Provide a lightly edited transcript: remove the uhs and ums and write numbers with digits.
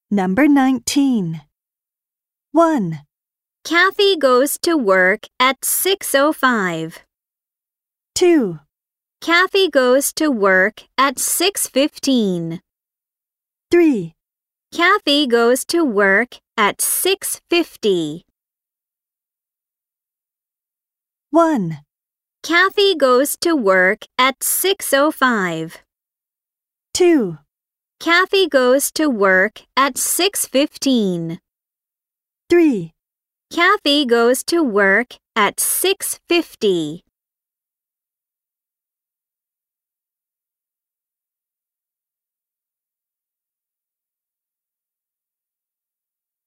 Number 19. 1, Kathy goes to work at 6:05. 2, Kathy goes to work at 6:15. 3, Kathy goes to work at 6:50. 1, Kathy goes to work at 6:05. 2, Kathy goes to work at 6:15. 3. Kathy goes to work at 6:50.